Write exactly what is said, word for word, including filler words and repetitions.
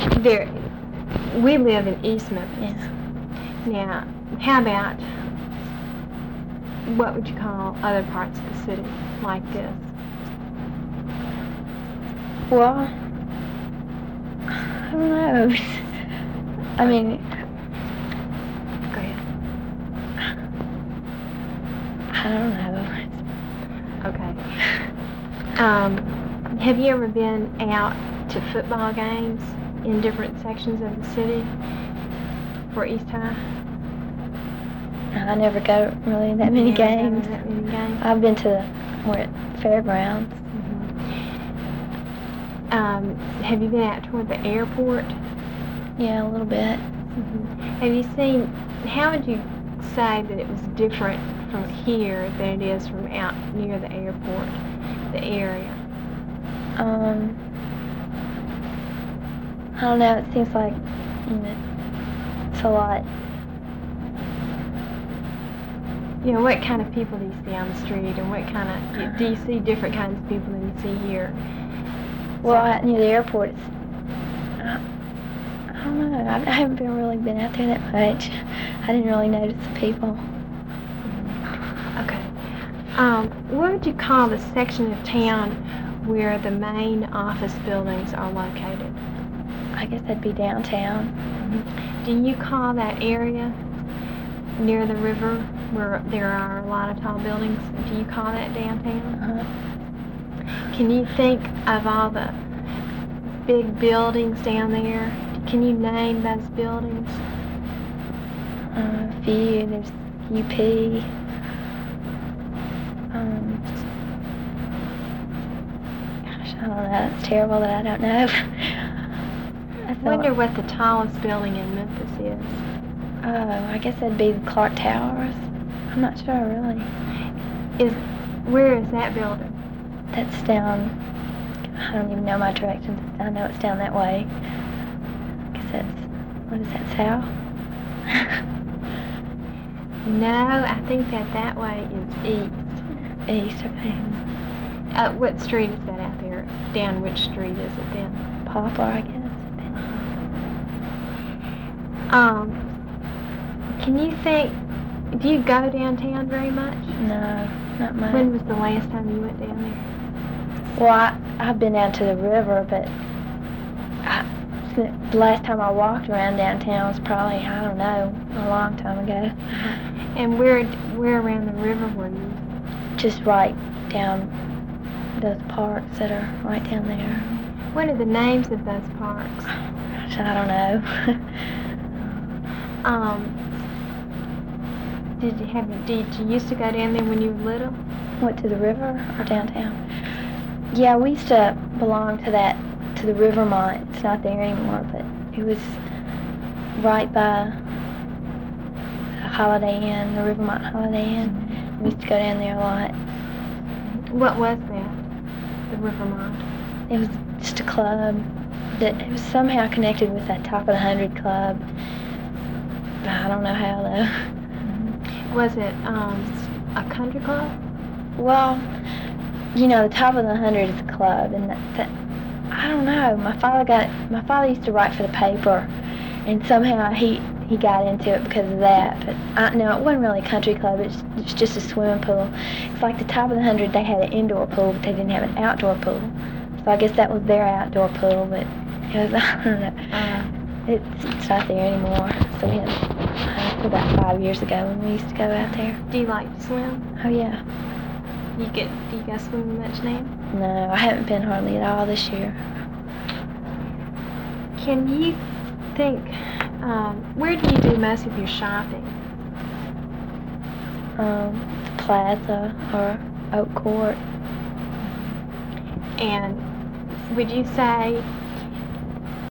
there, we live in East Memphis. Yeah. Now, how about, what would you call other parts of the city like this? Well, I don't know. I mean, Go ahead. I don't know. Okay. Um, have you ever been out to football games in different sections of the city for East High? I never go really that many You never go to games. that many games? I've been to more at fairgrounds. Mhm. Um, have you been out toward the airport? Yeah, a little bit. Mm-hmm. Have you seen, how would you say that it was different from here than it is from out near the airport, the area? Um, I don't know. It seems like, you know, it's a lot. You know, what kind of people do you see on the street, and what kind of, do you see different kinds of people than you see here? Well, out near the airport, it's, I, I don't know. I, I haven't been really been out there that much. I didn't really notice the people. Okay. Um, what would you call the section of town where the main office buildings are located? I guess that'd be downtown. Mm-hmm. Do you call that area near the river where there are a lot of tall buildings, do you call that downtown? Uh-huh. Can you think of all the big buildings down there? Can you name those buildings? Uh, a few. There's U P. Um, gosh, I don't know. That's terrible that I don't know. I I wonder what the tallest building in Memphis is. Oh, I guess that'd be the Clark Towers. I'm not sure, really. Is where is that building? That's down. I don't even know my directions. I know it's down that way. I guess that's. What is that, south? No, I think that that way is east. East, okay. Uh, what street is that out there? Down which street is it then? Poplar, I guess. Um, can you think, do you go downtown very much? No, not much. When was the last time you went down there? Well, I, I've been down to the river, but I, the last time I walked around downtown was probably, I don't know, a long time ago. Uh-huh. And where where around the river were you? Just right down those parks that are right down there. What are the names of those parks? Gosh, I don't know. um, did you have did you used to go down there when you were little? What, to the river or downtown? Yeah, we used to belong to that, to the Rivermont. It's not there anymore, but it was right by the Holiday Inn, the Rivermont Holiday Inn. We used to go down there a lot. What was that, the Rivermont? It was just a club that it was somehow connected with that Top of the Hundred Club. But I don't know how, though. Was it um, a country club? Well, you know, the Top of the Hundred is a club, and that, that I don't know. My father got my father used to write for the paper, and somehow he he got into it because of that. But I, no, it wasn't really a country club. It's it's just a swimming pool. It's like the Top of the Hundred. They had an indoor pool, but they didn't have an outdoor pool. So I guess that was their outdoor pool. But it was I don't know. Uh, It's it's not there anymore. So we had uh, about five years ago when we used to go out there. do you like to swim? Oh yeah. You get do you go swimming much now? No, I haven't been hardly at all this year. Can you think, um, where do you do most of your shopping? Um, the Plaza or Oak Court. And would you say